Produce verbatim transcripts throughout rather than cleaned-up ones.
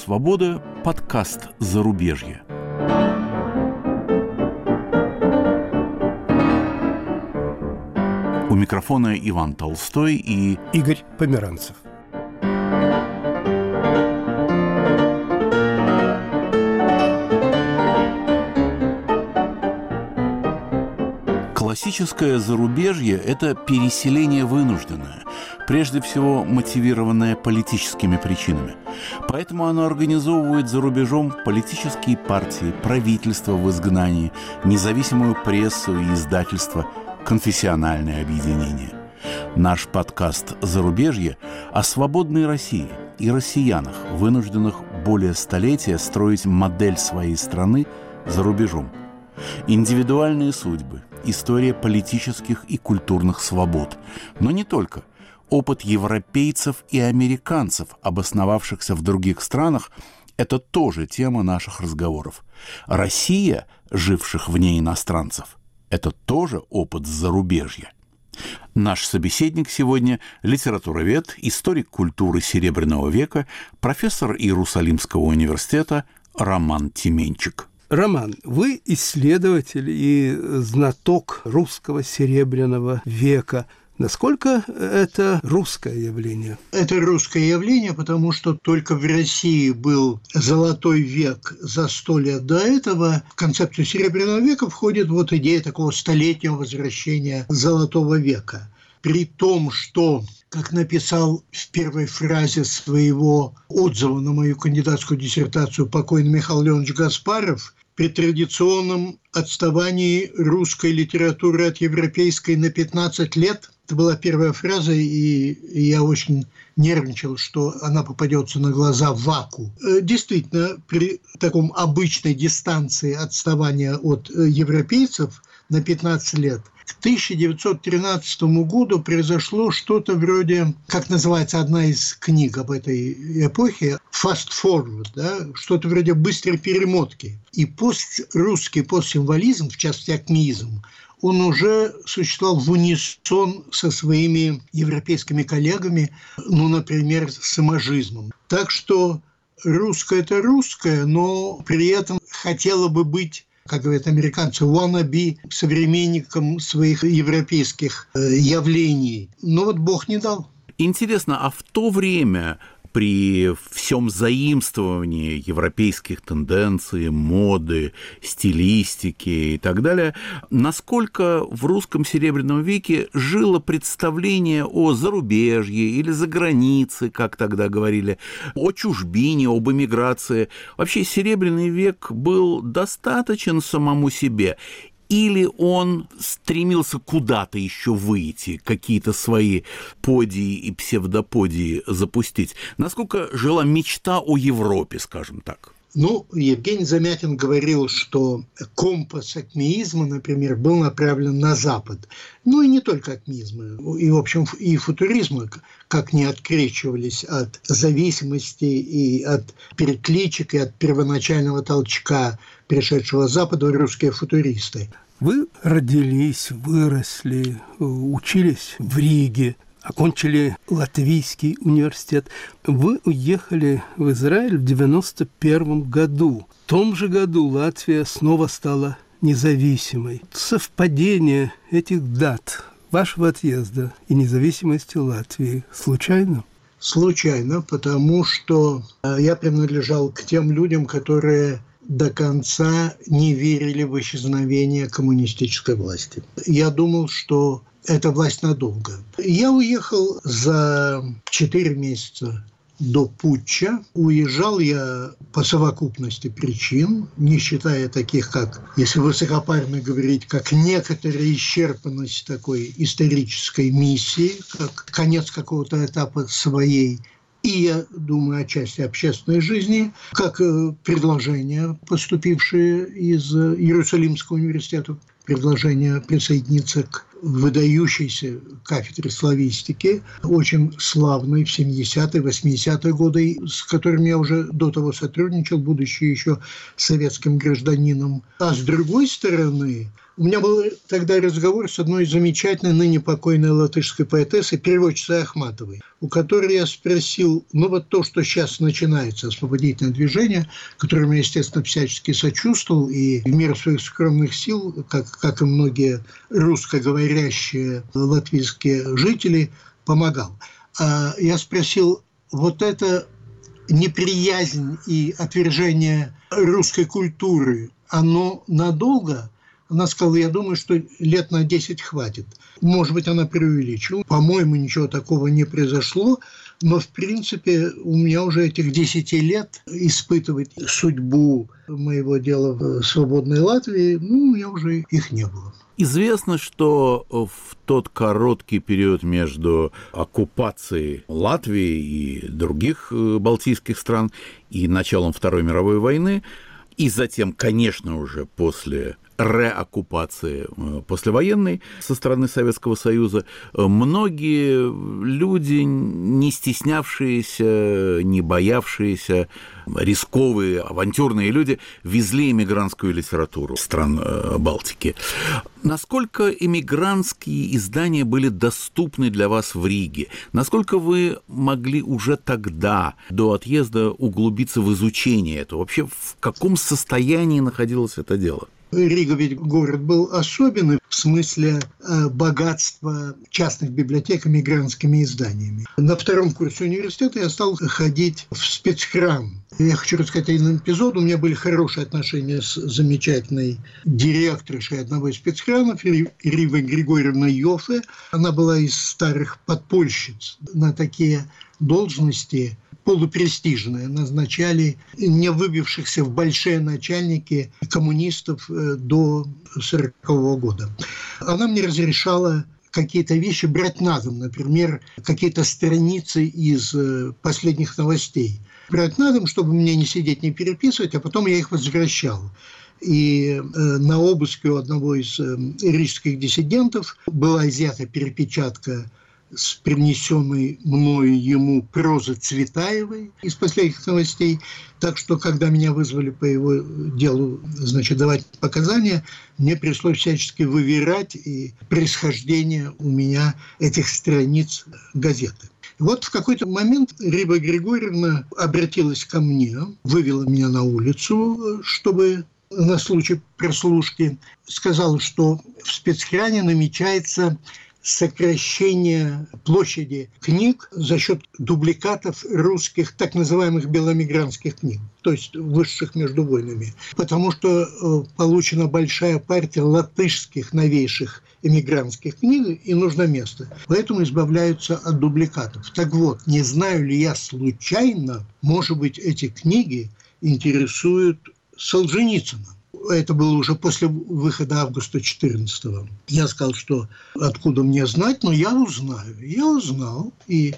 свобода» – подкаст «Зарубежье». У микрофона Иван Толстой и Игорь Померанцев. Классическое зарубежье – это переселение вынужденное, прежде всего мотивированное политическими причинами. Поэтому оно организовывает за рубежом политические партии, правительства в изгнании, независимую прессу и издательство, конфессиональные объединения. Наш подкаст «Зарубежье» о свободной России и россиянах, вынужденных более столетия строить модель своей страны за рубежом. Индивидуальные судьбы, история политических и культурных свобод. Но не только. Опыт европейцев и американцев, обосновавшихся в других странах, это тоже тема наших разговоров. Россия, живших вне иностранцев, это тоже опыт зарубежья. Наш собеседник сегодня – литературовед, историк культуры Серебряного века, профессор Иерусалимского университета Роман Тименчик. Роман, вы исследователь и знаток русского Серебряного века. Насколько это русское явление? Это русское явление, потому что только в России был золотой век за сто лет до этого. В концепцию Серебряного века входит вот идея такого столетнего возвращения золотого века. При том, что, как написал в первой фразе своего отзыва на мою кандидатскую диссертацию покойный Михаил Леонович Гаспаров, при традиционном отставании русской литературы от европейской на пятнадцать лет, это была первая фраза, и я очень нервничал, что она попадется на глаза в ваку. Действительно, при таком обычной дистанции отставания от европейцев на пятнадцать лет, к тысяча девятьсот тринадцатому году произошло что-то вроде, как называется одна из книг об этой эпохе, fast forward, да, что-то вроде быстрой перемотки. И пост-русский постсимволизм, в частности акмеизм, он уже существовал в унисон со своими европейскими коллегами, ну, например, с имажизмом. Так что русское – это русское, но при этом хотело бы быть, как говорят американцы, wannabe современником своих европейских явлений. Но вот Бог не дал. Интересно, а в то время при всем заимствовании европейских тенденций, моды, стилистики и так далее, насколько в русском Серебряном веке жило представление о зарубежье или за границей, как тогда говорили, о чужбине, об эмиграции? Вообще Серебряный век был достаточен самому себе? Или он стремился куда-то еще выйти, какие-то свои подии и псевдоподии запустить? Насколько жила мечта о Европе, скажем так? Ну, Евгений Замятин говорил, что компас акмеизма, например, был направлен на Запад. Ну, и не только акмеизма, и, в общем, и футуризма, как не открещивались от зависимости и от перекличек, и от первоначального толчка, пришедшего с Запада, русские футуристы. Вы родились, выросли, учились в Риге, окончили Латвийский университет. Вы уехали в Израиль в девяносто первом году. В том же году Латвия снова стала независимой. Совпадение этих дат вашего отъезда и независимости Латвии случайно? Случайно, потому что я принадлежал к тем людям, которые до конца не верили в исчезновение коммунистической власти. Я думал, что это власть надолго. Я уехал за четыре месяца до путча. Уезжал я по совокупности причин, не считая таких, как, если высокопарно говорить, как некоторая исчерпанность такой исторической миссии, как конец какого-то этапа своей, и, я думаю, отчасти общественной жизни, как предложения, поступившие из Иерусалимского университета, предложение присоединиться к выдающейся кафедре славистики, очень славной в семидесятые, восьмидесятые годы, с которыми я уже до того сотрудничал, будучи еще советским гражданином. А с другой стороны, У меня был тогда разговор с одной замечательной, ныне покойной латышской поэтессой, переводчицей Ахматовой, у которой я спросил, ну вот то, что сейчас начинается, освободительное движение, которому я, естественно, всячески сочувствовал, и в меру своих скромных сил, как, как и многие русскоговорящие латвийские жители, помогал. А я спросил, вот это неприязнь и отвержение русской культуры, оно надолго? Она сказала, я думаю, что лет на десять хватит. Может быть, она преувеличила. По-моему, ничего такого не произошло. Но, в принципе, у меня уже этих десяти лет испытывать судьбу моего дела в свободной Латвии, ну, у меня уже их не было. Известно, что в тот короткий период между оккупацией Латвии и других балтийских стран и началом Второй мировой войны, и затем, конечно, уже после реоккупации послевоенной со стороны Советского Союза, многие люди, не стеснявшиеся, не боявшиеся, рисковые, авантюрные люди везли эмигрантскую литературу стран Балтики. Насколько эмигрантские издания были доступны для вас в Риге? Насколько вы могли уже тогда, до отъезда, углубиться в изучение этого? Вообще, в каком состоянии находилось это дело? Рига ведь город был особенный в смысле э, богатства частных библиотек эмигрантскими изданиями. На втором курсе университета я стал ходить в спецхрам. Я хочу рассказать один эпизод. У меня были хорошие отношения с замечательной директоршей одного из спецхрамов, Ривой Григорьевной Йоффе. Она была из старых подпольщиц. На такие должности полупрестижные назначали не выбившихся в большие начальники коммунистов до сорокового года. Она мне разрешала какие-то вещи брать на дом, например, какие-то страницы из последних новостей. Брать на дом, чтобы мне не сидеть, не переписывать, а потом я их возвращал. И на обыске у одного из рижских диссидентов была изъята перепечатка с принесенной мною ему прозы Цветаевой из последних новостей. Так что, когда меня вызвали по его делу, значит, давать показания, мне пришлось всячески вывирать и происхождение у меня этих страниц газеты. Вот в какой-то момент Рива Григорьевна обратилась ко мне, вывела меня на улицу, чтобы на случай прослушки, сказала, что в спецхране намечается сокращение площади книг за счет дубликатов русских так называемых белоэмигрантских книг, то есть вышедших между войнами, потому что получена большая партия латышских новейших эмигрантских книг, и нужно место. Поэтому избавляются от дубликатов. Так вот, не знаю ли я случайно, может быть, эти книги интересуют Солженицына. Это было уже после выхода августа четырнадцатого. Я сказал, что откуда мне знать, но я узнаю. Я узнал, и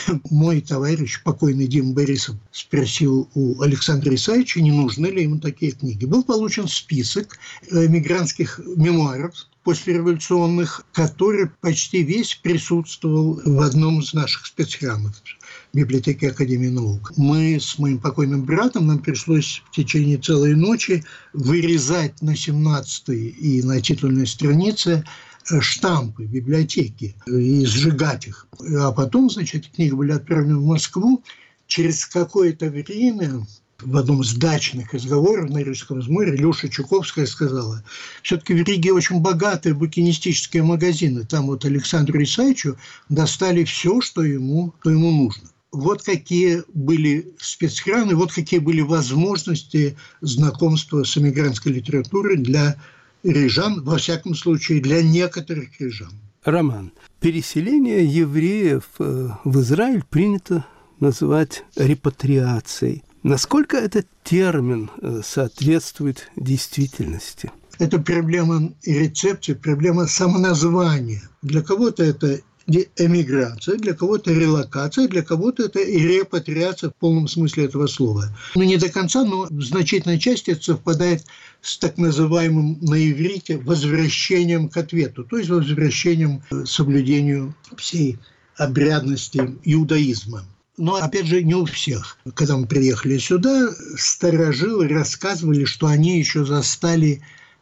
мой товарищ, покойный Дима Борисов, спросил у Александра Исаевича, не нужны ли ему такие книги. Был получен список эмигрантских мемуаров послереволюционных, который почти весь присутствовал в одном из наших спецхрамов библиотеки Академии наук. Мы с моим покойным братом, нам пришлось в течение целой ночи вырезать на семнадцатой и на титульной странице штампы библиотеки и сжигать их. А потом, значит, эти книги были отправлены в Москву. Через какое-то время в одном из дачных разговоров на Рижском изморе Люша Чуковская сказала, все-таки в Риге очень богатые букинистические магазины. Там вот Александру Исаевичу достали все, что ему, что ему нужно. Вот какие были спецхраны, вот какие были возможности знакомства с эмигрантской литературой для рижан, во всяком случае, для некоторых рижан. Роман, переселение евреев в Израиль принято называть репатриацией. Насколько этот термин соответствует действительности? Это проблема рецепции, проблема самоназвания. Для кого-то это эмиграция, для кого-то релокация, для кого-то это и репатриация в полном смысле этого слова. Ну, не до конца, но в значительной части это совпадает с так называемым на иврите возвращением к ответу, то есть возвращением к соблюдению всей обрядности иудаизма. Но, опять же, не у всех. Когда мы приехали сюда, старожилы рассказывали, что они еще застали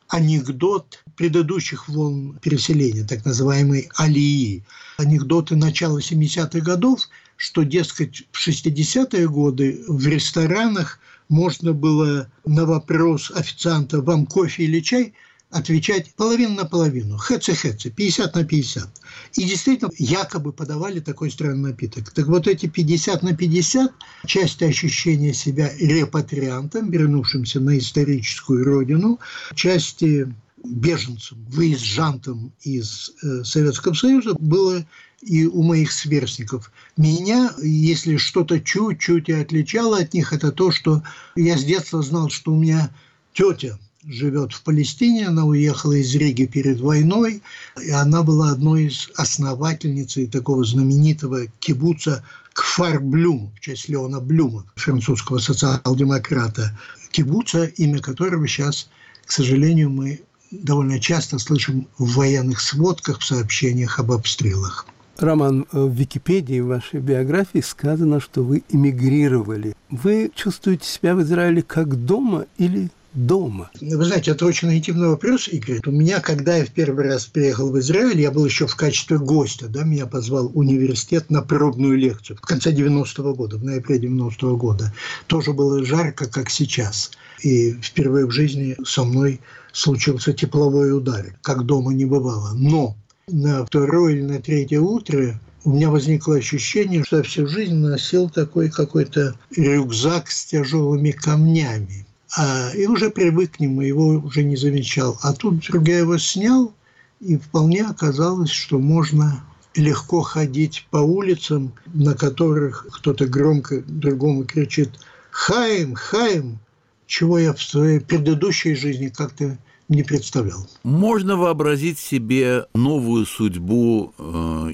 анекдот предыдущих волн переселения, так называемой алии. Анекдоты начала семидесятых годов, что, дескать, в шестидесятые годы в ресторанах можно было на вопрос официанта «Вам кофе или чай?» отвечать половину на половину, хэци-хэци, пятьдесят на пятьдесят. И действительно, якобы подавали такой странный напиток. Так вот эти пятьдесят на пятьдесят, часть ощущения себя репатриантом, вернувшимся на историческую родину, части беженцем, выезжантом из э, Советского Союза было и у моих сверстников. Меня, если что-то чуть-чуть и отличало от них, это то, что я с детства знал, что у меня тетя живет в Палестине, она уехала из Риги перед войной, и она была одной из основательниц такого знаменитого кибуца Кфар-Блюм, в честь Леона Блюма, французского социал-демократа, кибуца, имя которого сейчас, к сожалению, мы довольно часто слышим в военных сводках, в сообщениях об обстрелах. Роман, в Википедии, в вашей биографии сказано, что вы эмигрировали. Вы чувствуете себя в Израиле как дома или дома? Вы знаете, это очень интимный вопрос, Игорь. У меня, когда я в первый раз приехал в Израиль, я был еще в качестве гостя, да, меня позвал университет на пробную лекцию в конце девяностого года, в ноябре девяностого года. Тоже было жарко, как сейчас. И впервые в жизни со мной случился тепловой удар, как дома не бывало. Но на второе или на третье утро у меня возникло ощущение, что я всю жизнь носил такой какой-то рюкзак с тяжелыми камнями. А, и уже привык к нему, его уже не замечал. А тут вдруг я его снял, и вполне оказалось, что можно легко ходить по улицам, на которых кто-то громко другому кричит «Хаим! Хаим!», чего я в своей предыдущей жизни как-то не представлял. Можно вообразить себе новую судьбу э,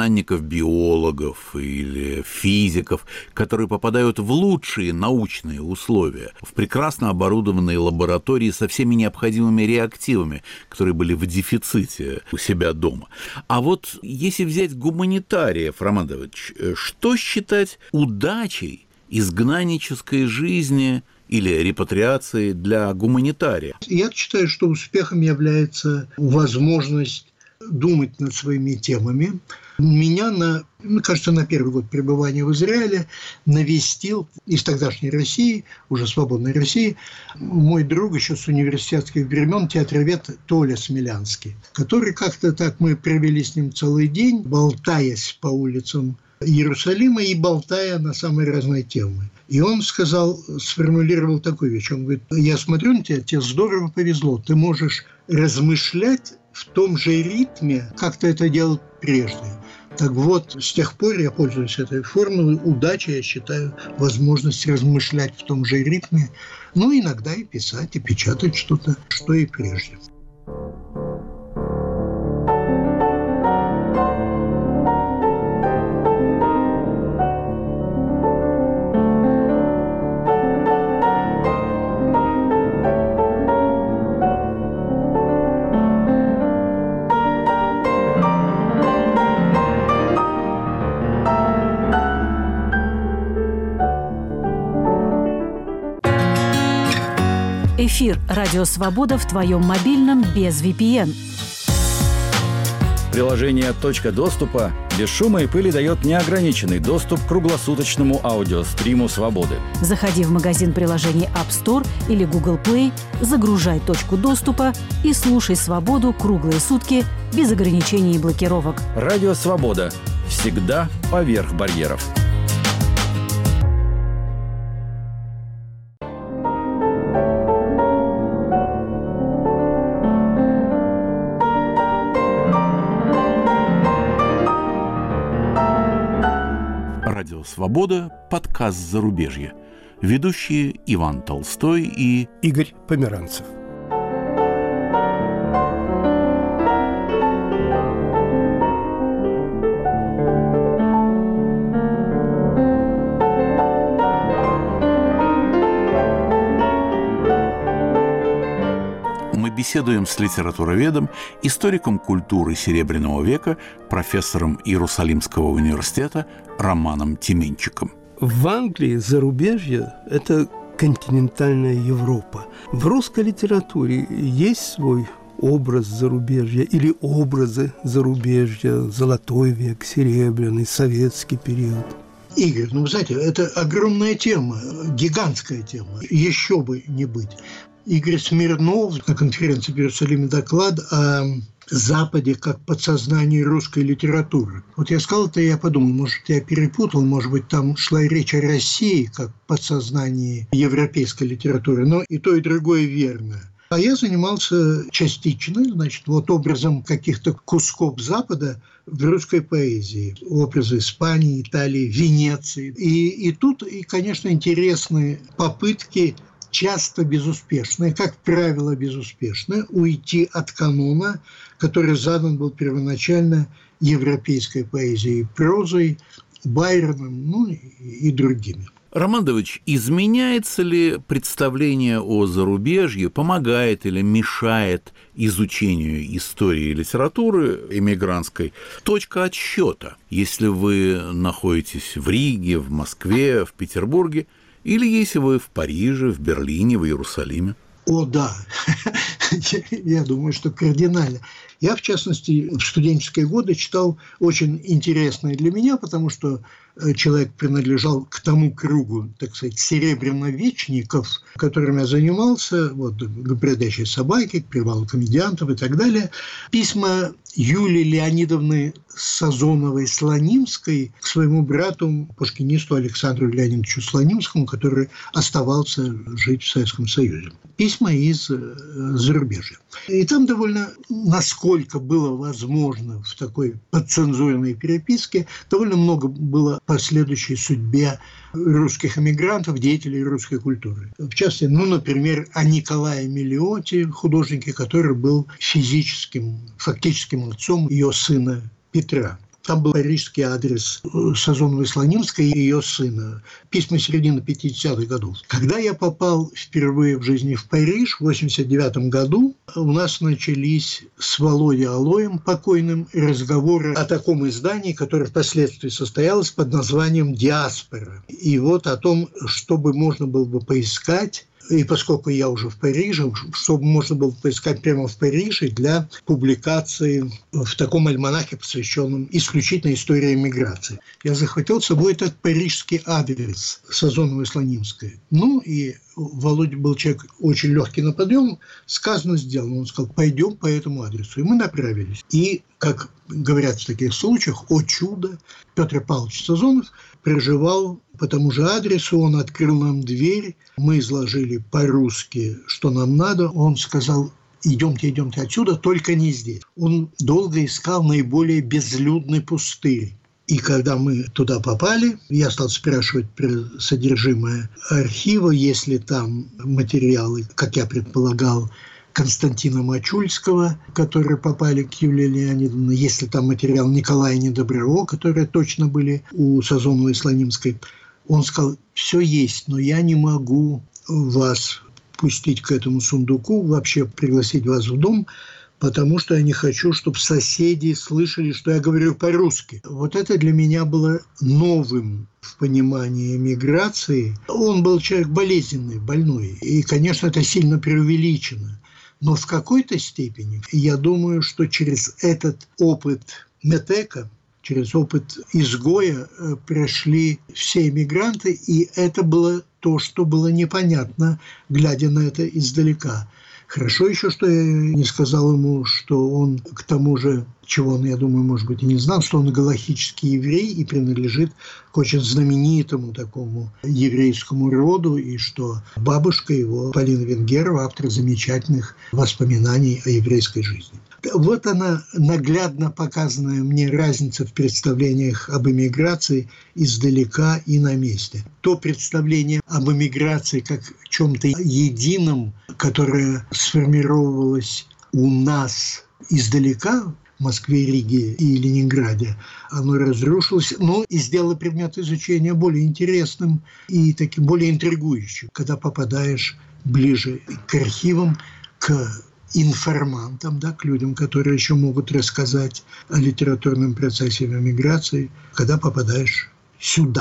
изгнанников-биологов или физиков, которые попадают в лучшие научные условия, в прекрасно оборудованные лаборатории со всеми необходимыми реактивами, которые были в дефиците у себя дома. А вот если взять гуманитариев, Роман Давыдович, что считать удачей изгнаннической жизни или репатриации для гуманитария? Я считаю, что успехом является возможность думать над своими темами. Меня, на, мне кажется, на первый год пребывания в Израиле навестил из тогдашней России, уже свободной России, мой друг еще с университетских времен, театровед Толя Смелянский, который как-то так, мы провели с ним целый день, болтаясь по улицам Иерусалима и болтая на самые разные темы. И он сказал, сформулировал такую вещь. Он говорит: я смотрю на тебя, тебе здорово повезло. Ты можешь размышлять в том же ритме, как ты это делал прежде. Так вот, с тех пор я пользуюсь этой формулой. Удача, я считаю, возможность размышлять в том же ритме. Ну, иногда и писать, и печатать что-то, что и прежде. Эфир «Радио Свобода» в твоем мобильном без ви пи эн. Приложение «Точка доступа» без шума и пыли дает неограниченный доступ к круглосуточному аудиостриму «Свободы». Заходи в магазин приложений App Store или Google Play, загружай «Точку доступа» и слушай «Свободу» круглые сутки без ограничений и блокировок. «Радио Свобода» всегда поверх барьеров. «Свобода», подкаст «Зарубежье». Ведущие Иван Толстой и Игорь Померанцев. Мы беседуем с литературоведом, историком культуры Серебряного века, профессором Иерусалимского университета Романом Тименчиком. В Англии зарубежье – это континентальная Европа. В русской литературе есть свой образ зарубежья или образы зарубежья, золотой век, серебряный, советский период? Игорь, ну, вы знаете, это огромная тема, гигантская тема. Еще бы не быть. Игорь Смирнов на конференции в Иерусалиме доклад о Западе как подсознании русской литературы. Вот я сказал это, и я подумал, может, я перепутал, может быть, там шла речь о России как подсознании европейской литературы, но и то, и другое верно. А я занимался частично, значит, вот образом каких-то кусков Запада в русской поэзии. Образы Испании, Италии, Венеции. И, и тут, и, конечно, интересные попытки, часто безуспешные, как правило, безуспешные, уйти от канона, который задан был первоначально европейской поэзией, прозой, Байроном, ну и другими. Роман Давыдович, изменяется ли представление о зарубежье, помогает или мешает изучению истории и литературы эмигрантской точка отсчета, если вы находитесь в Риге, в Москве, в Петербурге, или если вы в Париже, в Берлине, в Иерусалиме? О, да, я думаю, что кардинально. Я, в частности, в студенческие годы читал очень интересное для меня, потому что человек принадлежал к тому кругу, так сказать, серебряновечников, которым я занимался, вот, к «Бродячей собаке», к «Привалу комедиантов» и так далее. Письма Юлии Леонидовны Сазоновой-Слонимской к своему брату, пушкинисту Александру Леонидовичу Слонимскому, который оставался жить в Советском Союзе. Письма из зарубежья. И там довольно, насколько было возможно в такой подцензурной переписке, довольно много было о последующей судьбе русских эмигрантов, деятелей русской культуры. В частности, ну, например, о Николае Мелиоте, художнике, который был физическим, фактическим отцом ее сына Петра. Там был парижский адрес Сазоновой-Слонимской и ее сына. Письма середины пятидесятых годов. Когда я попал впервые в жизни в Париж в восемьдесят девятом году, у нас начались с Володей Алоем покойным разговоры о таком издании, которое впоследствии состоялось под названием «Диаспора». И вот о том, чтобы можно было бы поискать. И поскольку я уже в Париже, чтобы можно было поискать прямо в Париже для публикации в таком альманахе, посвященном исключительно истории эмиграции. Я захватил с собой этот парижский адрес Сазоновой-Слонимской. Ну и Володя был человек очень легкий на подъем, сказано, сделано. Он сказал, пойдем по этому адресу. И мы направились. И, как говорят в таких случаях, о чудо, Петр Павлович Сазонов проживал по тому же адресу, он открыл нам дверь, мы изложили по-русски, что нам надо, он сказал, идемте, идемте отсюда, только не здесь. Он долго искал наиболее безлюдный пустырь. И когда мы туда попали, я стал спрашивать про содержимое архива, если там материалы, как я предполагал, Константина Мачульского, которые попали к Юлии Леонидовне, если там материал Николая Недоброго, которые точно были у Сазоновой-Слонимской. Он сказал, все есть, но я не могу вас пустить к этому сундуку, вообще пригласить вас в дом, потому что я не хочу, чтобы соседи слышали, что я говорю по-русски. Вот это для меня было новым в понимании эмиграции. Он был человек болезненный, больной, и, конечно, это сильно преувеличено. Но в какой-то степени я думаю, что через этот опыт метека, через опыт изгоя прошли все эмигранты, и это было то, что было непонятно, глядя на это издалека. Хорошо еще, что я не сказал ему, что он, к тому же, чего он, я думаю, может быть, и не знал, что он галахический еврей и принадлежит к очень знаменитому такому еврейскому роду, и что бабушка его, Полина Венгерова, автор замечательных воспоминаний о еврейской жизни. Вот она, наглядно показанная мне разница в представлениях об эмиграции издалека и на месте. То представление об эмиграции как о чем-то едином, которое сформировалось у нас издалека, в Москве, Риге и Ленинграде, оно разрушилось, но и сделало предмет изучения более интересным и таким более интригующим, когда попадаешь ближе к архивам, к информантам, да, к людям, которые еще могут рассказать о литературном процессе в эмиграции, когда попадаешь сюда.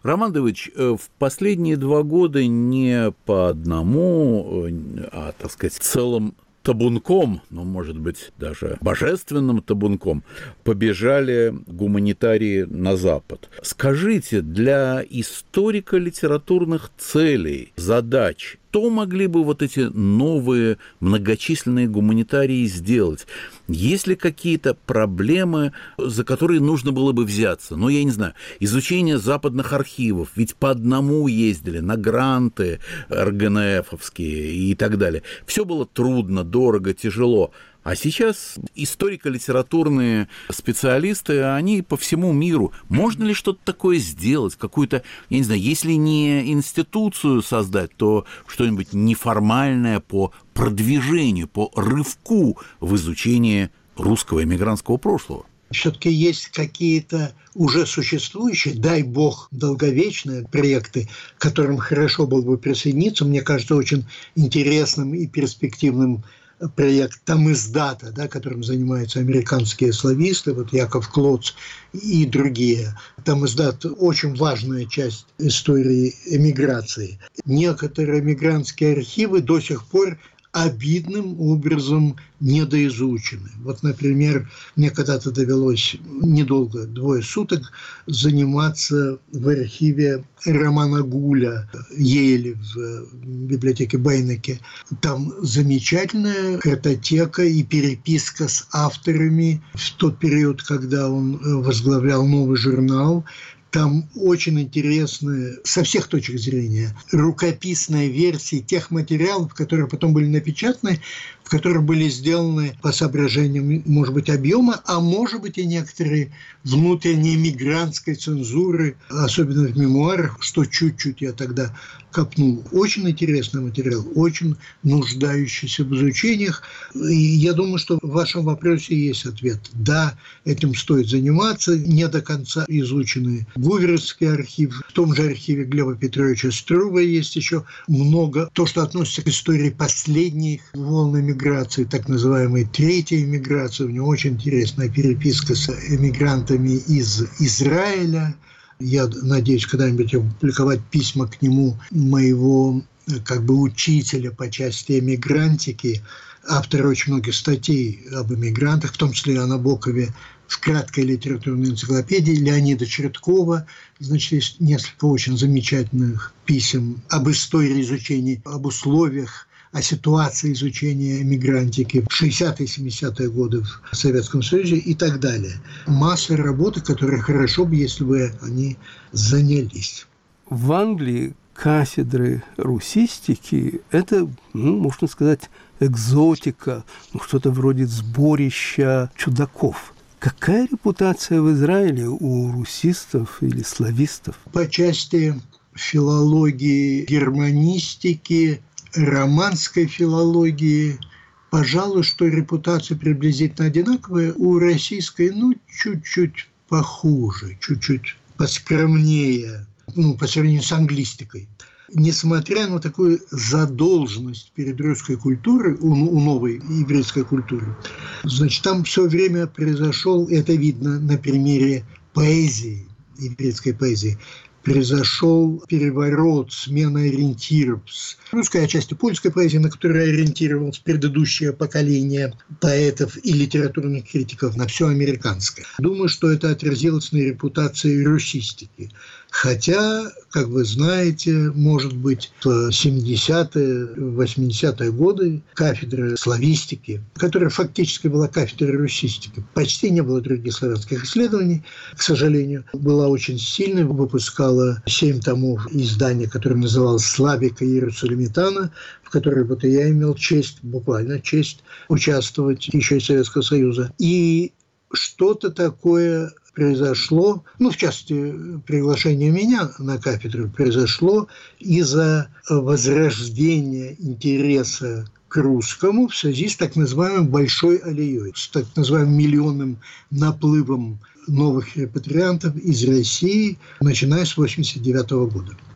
Роман Давыдович, в последние два года не по одному, а, так сказать, целым табунком, ну, может быть, даже божественным табунком, побежали гуманитарии на Запад. Скажите, для историко-литературных целей, задач, что могли бы вот эти новые многочисленные гуманитарии сделать? Есть ли какие-то проблемы, за которые нужно было бы взяться? Ну, я не знаю, изучение западных архивов, ведь по одному ездили на гранты эр гэ эн эфовские и так далее. Все было трудно, дорого, тяжело. А сейчас историко-литературные специалисты, они по всему миру. Можно ли что-то такое сделать? Какую-то, я не знаю, если не институцию создать, то что-нибудь неформальное по продвижению, по рывку в изучении русского эмигрантского прошлого? Все-таки есть какие-то уже существующие, дай бог, долговечные проекты, к которым хорошо было бы присоединиться. Мне кажется, очень интересным и перспективным проект «Тамиздата», да, которым занимаются американские слависты, вот Яков Клоц и другие. «Тамиздат» – очень важная часть истории эмиграции. Некоторые эмигрантские архивы до сих пор обидным образом недоизучены. Вот, например, мне когда-то довелось недолго, двое суток, заниматься в архиве Романа Гуля Йеля в библиотеке Бейнеке. Там замечательная картотека и переписка с авторами в тот период, когда он возглавлял новый журнал. Там очень интересные, со всех точек зрения, рукописные версии тех материалов, которые потом были напечатаны, в которых были сделаны по соображениям, может быть, объема, а может быть и некоторые внутренней мигрантской цензуры, особенно в мемуарах, что чуть-чуть я тогда копнул. Очень интересный материал, очень нуждающийся в изучениях. И я думаю, что в вашем вопросе есть ответ. Да, этим стоит заниматься. Не до конца изучены Гуверовский архив. В том же архиве Глеба Петровича Струва есть еще много. То, что относится к истории последних волн эмиграции, так называемой третьей эмиграции. У него очень интересная переписка с эмигрантами из Израиля. Я надеюсь когда-нибудь опубликовать письма к нему моего как бы учителя по части эмигрантики, автора очень многих статей об эмигрантах, в том числе и о Набокове в краткой литературной энциклопедии, Леонида Черткова. Значит, есть несколько очень замечательных писем об истории изучения, об условиях, о ситуации изучения эмигрантики в шестидесятые и семидесятые годы в Советском Союзе и так далее. Масса работы, которые хорошо бы, если бы они занялись. В Англии кафедры русистики – это, ну, можно сказать, экзотика, ну, что-то вроде сборища чудаков. Какая репутация в Израиле у русистов или славистов? По части филологии, германистики, романской филологии, пожалуй, что репутация приблизительно одинаковая. У российской, ну, чуть-чуть похуже, чуть-чуть поскромнее, ну, по сравнению с англистикой. Несмотря на такую задолженность перед русской культурой, у, у новой еврейской культуры, значит, там все время произошел, это видно на примере поэзии, еврейской поэзии, произошел переворот, смена ориентиров с русской, отчасти польской поэзии, на которую ориентировалось предыдущее поколение поэтов и литературных критиков, на все американское. Думаю, что это отразилось на репутации русистики. Хотя, как вы знаете, может быть, в семидесятые, восьмидесятые годы кафедра славистики, которая фактически была кафедрой русистики, почти не было других славянских исследований, к сожалению, была очень сильной, выпускала семь томов издания, которое называлось «Славика Иерусалимитана», в которой вот я имел честь, буквально честь, участвовать еще из Советского Союза. И что-то такое произошло, ну, в частности, приглашение меня на кафедру произошло из-за возрождения интереса к русскому в связи с так называемой большой алией, с так называемым миллионным наплывом новых репатриантов из России, начиная с восемьдесят девятого года.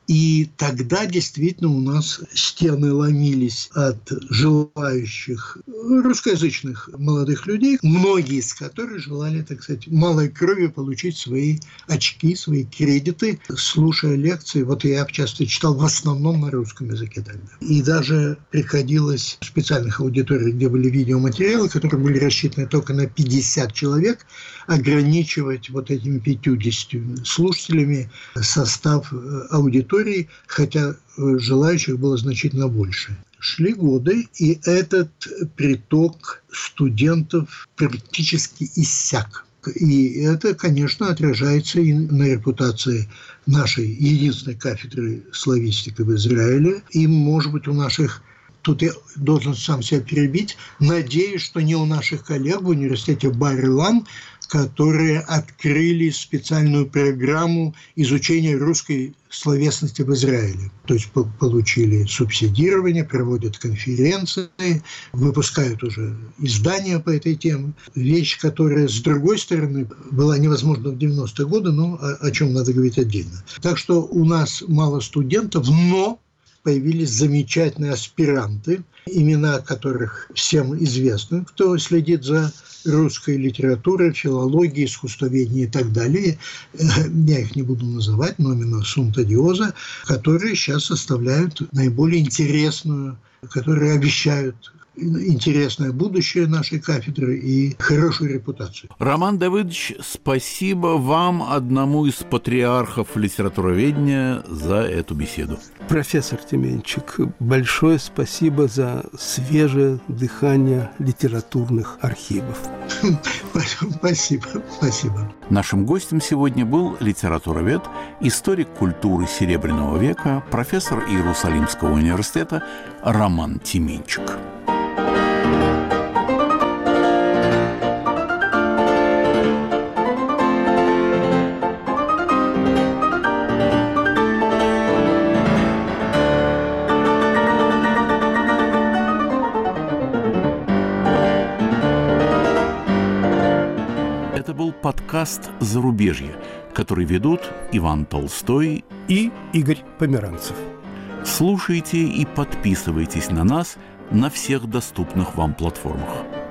И тогда действительно у нас стены ломились от желающих русскоязычных молодых людей, многие из которых желали, так сказать, малой кровью получить свои очки, свои кредиты, слушая лекции. Вот я часто читал в основном на русском языке тогда. И даже приходилось в специальных аудиториях, где были видеоматериалы, которые были рассчитаны только на пятьдесят человек, ограничивать вот этими пятьюдесятью слушателями состав аудитории, хотя желающих было значительно больше. Шли годы, и этот приток студентов практически иссяк. И это, конечно, отражается и на репутации нашей единственной кафедры славистики в Израиле. И, может быть, у наших, тут я должен сам себя перебить, надеюсь, что не у наших коллег в университете Бар-Илан, которые открыли специальную программу изучения русской словесности в Израиле. То есть получили субсидирование, проводят конференции, выпускают уже издания по этой теме. Вещь, которая, с другой стороны, была невозможна в девяностые годы, но о, о чем надо говорить отдельно. Так что у нас мало студентов, но появились замечательные аспиранты, имена которых всем известны, кто следит за русской литературой, филологией, искусствоведением и так далее. Я их не буду называть, номина сумта диоза, которые сейчас составляют наиболее интересную, которые обещают интересное будущее нашей кафедры и хорошую репутацию. Роман Давыдович, спасибо вам, одному из патриархов литературоведения, за эту беседу. Профессор Тименчик, большое спасибо за свежее дыхание литературных архивов. Спасибо, спасибо. Нашим гостем сегодня был литературовед, историк культуры Серебряного века, профессор Иерусалимского университета Роман Тименчик. Это был подкаст «Зарубежье», который ведут Иван Толстой и Игорь Померанцев. Слушайте и подписывайтесь на нас на всех доступных вам платформах.